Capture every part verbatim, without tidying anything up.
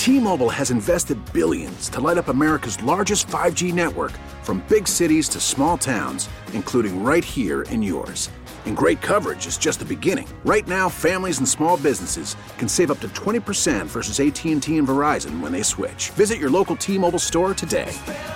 T-Mobile has invested billions to light up America's largest five G network, from big cities to small towns, including right here in yours. And great coverage is just the beginning. Right now, families and small businesses can save up to twenty percent versus A T and T and Verizon when they switch. Visit your local T-Mobile store today.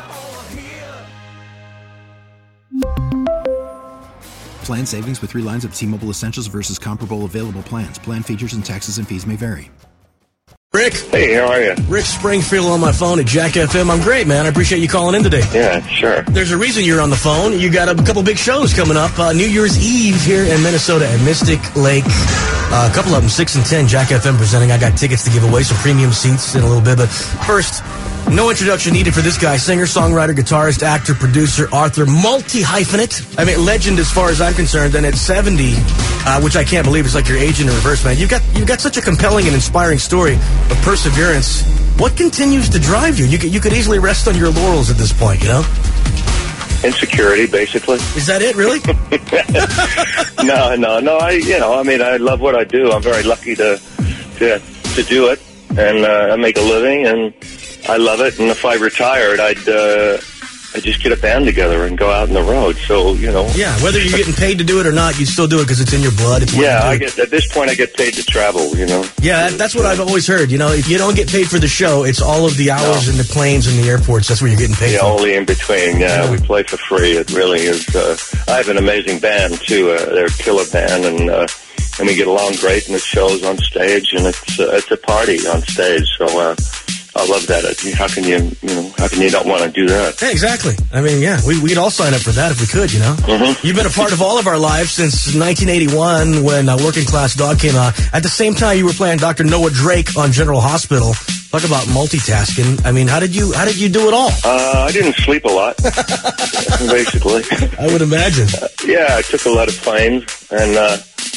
Plan savings with three lines of T-Mobile Essentials versus comparable available plans. Plan features and taxes and fees may vary. Rick. Hey, how are you? Rick Springfield on my phone at Jack F M. I'm great, man. I appreciate you calling in today. Yeah, sure. There's a reason you're on the phone. You got a couple big shows coming up. Uh, New Year's Eve here in Minnesota at Mystic Lake. Uh, a couple of them, six and ten, Jack F M presenting. I got tickets to give away, some premium seats in a little bit. But first, no introduction needed for this guy. Singer, songwriter, guitarist, actor, producer, author, multi-hyphenate. I mean, legend as far as I'm concerned. And at seventy, uh, which I can't believe is like your age in reverse, man. You've got, you've got such a compelling and inspiring story of perseverance. What continues to drive you? You could, you could easily rest on your laurels at this point, you know? Insecurity, basically. Is that it, really? no, no, no. I, you know, I mean, I love what I do. I'm very lucky to to, to do it, and uh, I make a living, and I love it. And if I retired, I'd uh, I'd just get a band together and go out on the road. So, you know. Yeah, whether you're getting paid to do it or not, you still do it because it's in your blood. It's what yeah, you I do. get at this point I get paid to travel. You know. Yeah, that's what I've always heard. You know, if you don't get paid for the show, it's all of the hours No. in the planes and the airports. That's where you're getting paid Yeah, for. only in between. Yeah, Yeah. we play for free. It really is. Uh, I have an amazing band too. Uh, they're a killer band, and uh, and we get along great. And it shows on stage, and it's uh, it's a party on stage. So uh, I love that. How can you you know how can you not want to do that? Yeah, exactly. I mean, yeah, we, we'd all sign up for that if we could, you know. Mm-hmm. You've been a part of all of our lives since nineteen eighty-one when uh, Working Class Dog came out. At the same time, you were playing Doctor Noah Drake on General Hospital. Talk about multitasking. I mean, how did you how did you do it all? Uh, I didn't sleep a lot, basically. I would imagine. Uh, yeah, I took a lot of planes, and uh,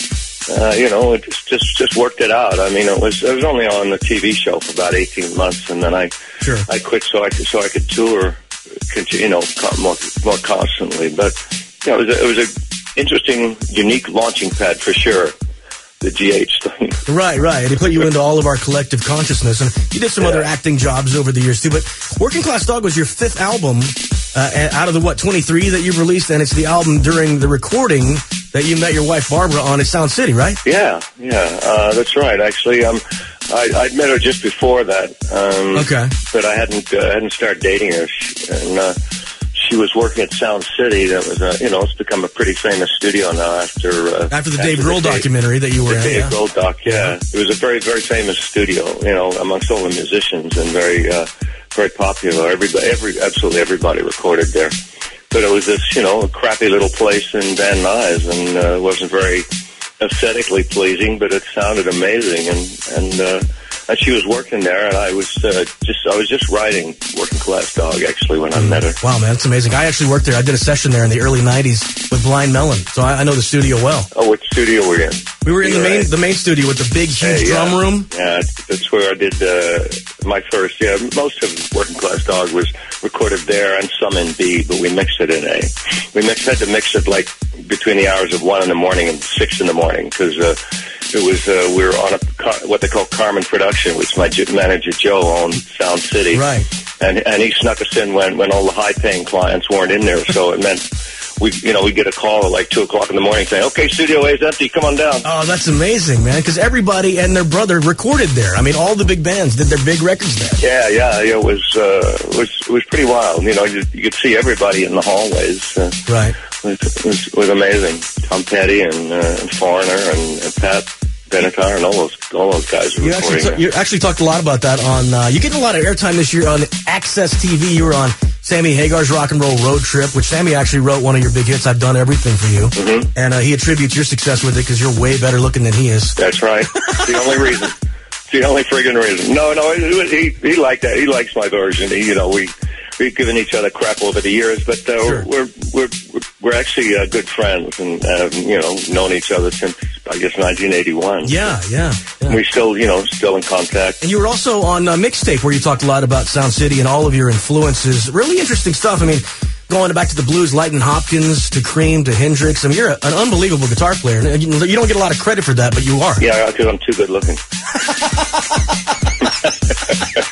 uh, you know, it just, just just worked it out. I mean, it was it was only on the T V show for about eighteen months, and then I Sure. I quit so I could so I could tour, continue, you know, co- more more constantly. But yeah, it was a, it was a interesting, unique launching pad for sure. The G H thing. Right, right. It put you into all of our collective consciousness. And you did some Yeah. other acting jobs over the years, too. But Working Class Dog was your fifth album uh, out of the, what, twenty-three that you've released? And it's the album during the recording that you met your wife, Barbara, on at Sound City, right? Yeah, yeah, uh, that's right. Actually, um, I, I'd met her just before that. Um, Okay. But I hadn't uh, hadn't started dating her, She- and uh, she was working at Sound City. That was, uh, you know, it's become a pretty famous studio now after uh, After the Dave the Grohl Dave- documentary that you were The in. Dave Yeah. Grohl doc, yeah. It was a very, very famous studio, you know, amongst all the musicians, and very, uh, very popular. Everybody, every, absolutely everybody recorded there. But it was this, you know, a crappy little place in Van Nuys, and uh, it wasn't very aesthetically pleasing, but it sounded amazing. And and uh, and she was working there, and I was uh, just I was just writing Working Class Dog actually when I met her. Wow, man, that's amazing. I actually worked there. I did a session there in the early nineties with Blind Melon, so I, I know the studio well. Oh, what studio were you in? We were in the Right. main the main studio with the big, huge Hey, yeah. drum room. Yeah, that's where I did uh, my first. Yeah, most of Working Class Dog was recorded there, and some in B, but we mixed it in A. We mixed had to mix it like between the hours of one in the morning and six in the morning because uh, it was uh, we were on a car, what they call Carmen Production, which my j- manager Joe owned Sound City, Right. and and he snuck us in when when all the high paying clients weren't in there, so it meant. We, you know, we get a call at like two o'clock in the morning saying, "Okay, Studio A is empty. Come on down." Oh, that's amazing, man, because everybody and their brother recorded there. I mean, all the big bands did their big records there. Yeah, yeah, yeah, it was uh, it was it was pretty wild. You know, you, you could see everybody in the hallways. Uh, Right. it, was, it, was, it was amazing. Tom Petty and, uh, and Foreigner and, and Pat Benatar and all those all those guys were You recording. actually, there. you actually talked a lot about that on. Uh, you getting a lot of airtime this year on Access T V. You were on Sammy Hagar's Rock and Roll Road Trip, which Sammy actually wrote one of your big hits. I've done everything for you, Mhm. and uh, he attributes your success with it because you're way better looking than he is. That's right. It's the only reason. It's the only friggin' reason. No, no, it, it, he he liked that. He likes my version. He, you know, we we've given each other crap over the years, but uh, Sure. we're we're we're we're actually uh, good friends, and uh, you know, known each other since I guess nineteen eighty-one. Yeah, yeah. yeah. We still, you know, still in contact. And you were also on uh, Mixtape, where you talked a lot about Sound City and all of your influences. Really interesting stuff. I mean, going back to the blues, Lightnin' Hopkins, to Cream, to Hendrix. I mean, you're a, an unbelievable guitar player. You, you don't get a lot of credit for that, but you are. Yeah, because I'm too good looking.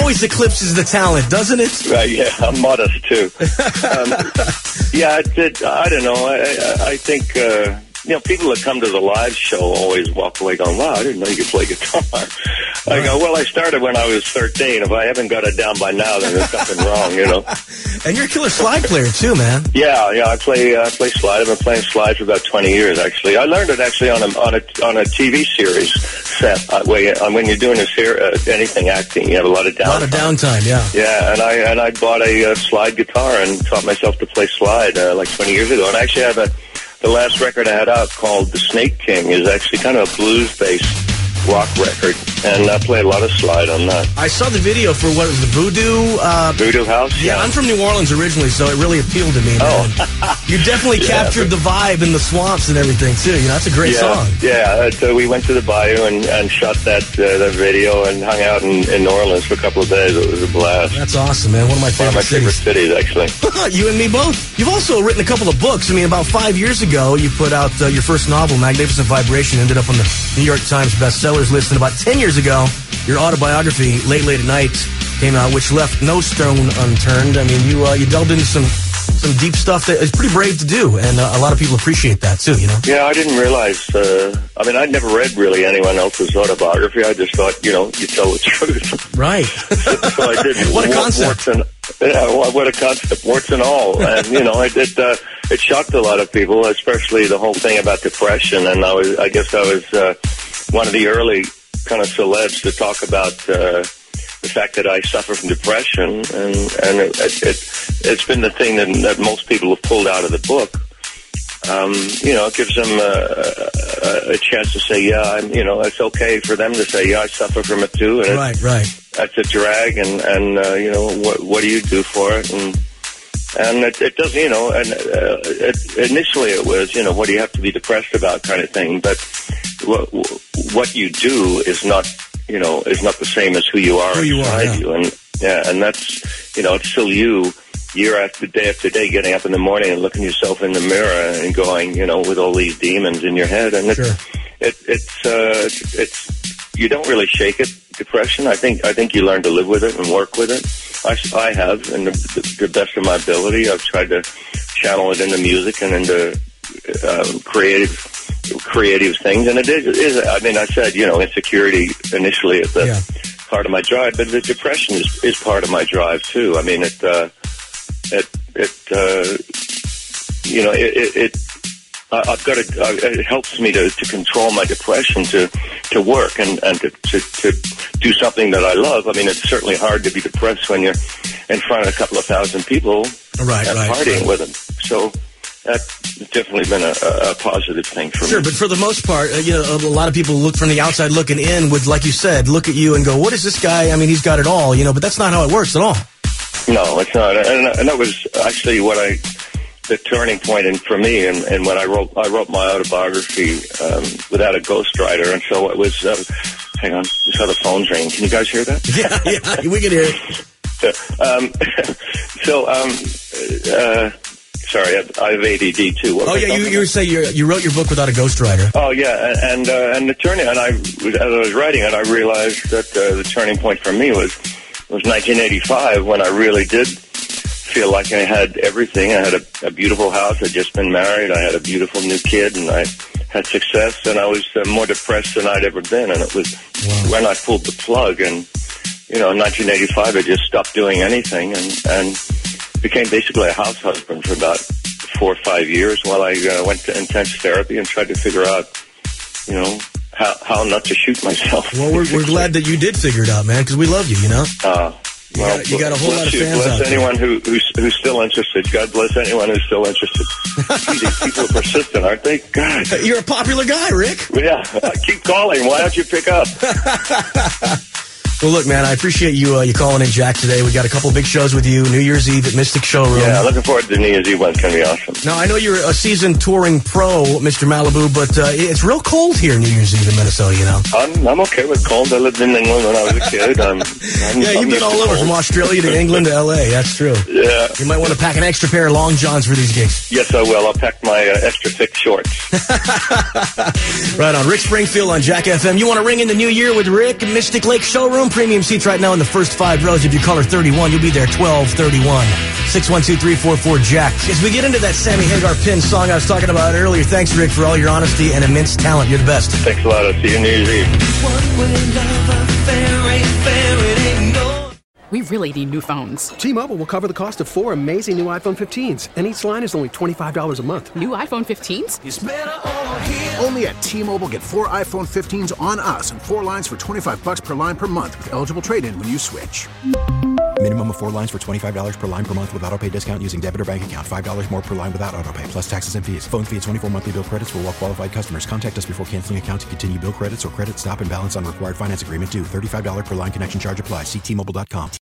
always eclipses the talent, doesn't it? Right, yeah, I'm modest, too. um, yeah, it, it, I don't know. I, I, I think, uh, you know, people that come to the live show always walk away going, wow, I didn't know you could play guitar. I go, well, I started when I was thirteen. If I haven't got it down by now, then there's something wrong, you know. And you're a killer slide player, too, man. Yeah, yeah, I play uh, I play slide. I've been playing slide for about twenty years, actually. I learned it, actually, on a on a, on a T V series set. Uh, where you, uh, when you're doing this here, uh, anything acting, you have a lot of downtime. A lot of downtime, yeah. Yeah, and I and I bought a uh, slide guitar and taught myself to play slide uh, like twenty years ago. And I actually have a, the last record I had out called The Snake King is actually kind of a blues-based rock record, and I play a lot of slide on that. I saw the video for what was the Voodoo? Uh, Voodoo House? Yeah, yeah, I'm from New Orleans originally, so it really appealed to me, man. Oh. You definitely yeah, captured the vibe in the swamps and everything, too. You know, that's a great yeah, song. Yeah, so we went to the bayou and, and shot that uh, that video and hung out in, in New Orleans for a couple of days. It was a blast. That's awesome, man. One of my favorite One of my cities. favorite cities, actually. You and me both. You've also written a couple of books. I mean, about five years ago, you put out uh, your first novel, Magnificent Vibration, ended up on the New York Times bestsellers list. And about ten years ago, your autobiography, Late, Late at Night, came out, which left no stone unturned. I mean, you uh, you delved into some some deep stuff that is pretty brave to do, and uh, a lot of people appreciate that, too, you know? Yeah, I didn't realize, uh, I mean, I'd never read really anyone else's autobiography. I just thought, you know, you tell the truth. Right. so, so I did. What a concept. Warts and, yeah, what a concept, warts and all. And, you know, it it, uh, it shocked a lot of people, especially the whole thing about depression. And I was, I guess I was uh, one of the early kind of celebs to talk about uh, the fact that I suffer from depression, and and it, it, it it's been the thing that, that most people have pulled out of the book. Um, you know, it gives them a, a, a chance to say, yeah, I'm, you know, it's okay for them to say, yeah, I suffer from it too. And right, right. That's a drag, and and uh, you know, what what do you do for it? And and it, it doesn't, you know, and uh, it, initially it was, you know, what do you have to be depressed about, kind of thing. But what what you do is not, you know, is not the same as who you are who you inside are, yeah. you, and yeah, and that's, you know, it's still you. Year after day after day, getting up in the morning and looking yourself in the mirror and going, you know, with all these demons in your head, and it's, sure. it, it's, uh, it's, you don't really shake it. Depression, I think, I think you learn to live with it and work with it. I, I have, and the, the, the best of my ability, I've tried to channel it into music and into um, creative, creative things, and it is, it is. I mean, I said, you know, insecurity initially is the yeah. part of my drive, but the depression is, is part of my drive too. I mean, it. Uh, It, it, uh, you know, it, it, it I've got to, uh, it helps me to, to control my depression, to, to work and, and to, to, to do something that I love. I mean, it's certainly hard to be depressed when you're in front of a couple of thousand people right, and right, partying right. with them. So that's definitely been a, a positive thing for sure, me. But for the most part, uh, you know, a lot of people look from the outside looking in would, like you said, look at you and go, what is this guy? I mean, he's got it all, you know, but that's not how it works at all. No, it's not, and, and that was actually what I, the turning point in for me. And, and when I wrote, I wrote my autobiography um, without a ghostwriter, and so it was. Uh, hang on, just how the phone's ringing. Can you guys hear that? Yeah, yeah, we can hear it. um, so, um, uh, sorry, I, I have A D D too. What oh yeah, you you were saying you you wrote your book without a ghostwriter. Oh yeah, and uh, and the turning, and I as I was writing it, I realized that uh, the turning point for me was. It was nineteen eighty-five when I really did feel like I had everything. I had a, a beautiful house. I'd just been married. I had a beautiful new kid, and I had success. And I was uh, more depressed than I'd ever been. And it was wow. when I pulled the plug. And you know, in nineteen eighty-five, I just stopped doing anything and and became basically a house husband for about four or five years while I uh, went to intense therapy and tried to figure out, you know. How, how not to shoot myself. Well, we're, we're glad that you did figure it out, man, because we love you, you know? Uh, you, well, got, you got a whole lot of you. fans bless out there. anyone who, who's, who's still interested. God bless anyone who's still interested. Gee, these people are persistent, aren't they? God. You're a popular guy, Rick. Yeah, keep calling. Why don't you pick up? Well, look, man, I appreciate you uh, you calling in, Jack, today. We got a couple big shows with you, New Year's Eve at Mystic Showroom. Yeah, looking forward to the New Year's Eve one. It's going to be awesome. Now, I know you're a seasoned touring pro, Mister Malibu, but uh, it's real cold here New Year's Eve in Minnesota, you know. I'm I'm okay with cold. I lived in England when I was a kid. I'm, I'm, yeah, you've I'm been all over, from Australia to England to L A. That's true. Yeah. You might want to pack an extra pair of long johns for these gigs. Yes, I will. I'll pack my uh, extra thick shorts. Right on. Rick Springfield on Jack F M. You want to ring in the new year with Rick, Mystic Lake Showroom? own premium seats right now in the first five rows. If you call her thirty-one, you'll be there twelve thirty-one. six one two, three four four, Jack. As we get into that Sammy Hagar Pin song I was talking about earlier, thanks, Rick, for all your honesty and immense talent. You're the best. Thanks a lot. I'll see you New Year's Eve. We really need new phones. T-Mobile will cover the cost of four amazing new iPhone fifteens, and each line is only twenty-five dollars a month. New iPhone fifteens? It's better over here. Only at T-Mobile, get four iPhone fifteens on us and four lines for twenty-five bucks per line per month with eligible trade-in when you switch. Minimum of four lines for twenty-five dollars per line per month with autopay discount using debit or bank account. five dollars more per line without autopay, plus taxes and fees. Phone fee at twenty-four monthly bill credits for well-qualified customers. Contact us before canceling account to continue bill credits or credit stop and balance on required finance agreement due. thirty-five dollars per line connection charge applies. See T Mobile dot com.